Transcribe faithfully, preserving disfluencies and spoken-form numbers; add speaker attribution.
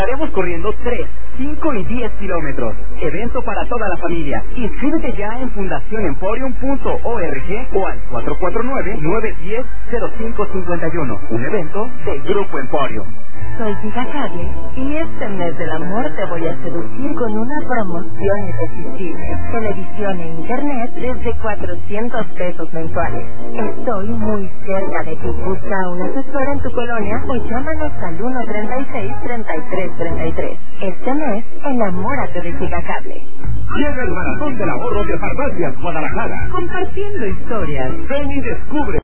Speaker 1: Estaremos corriendo tres, cinco y diez kilómetros. Evento para toda la familia. Inscríbete ya en fundación emporium punto org o al cuatro cuatro nueve, nueve uno cero, cero cinco cinco uno. Un evento de Grupo Emporium.
Speaker 2: Soy Gigacable y este mes del amor te voy a seducir con una promoción irresistible. Televisión e internet desde cuatrocientos pesos mensuales. Estoy muy cerca de ti. Busca a un asesor en tu colonia o llámanos al uno treinta y seis, treinta y tres treinta y tres. Este mes, enamórate de Gigacable.
Speaker 3: Llega el maratón del ahorro de Farmacias Guadalajara.
Speaker 2: Compartiendo historias.
Speaker 3: Ven y descubre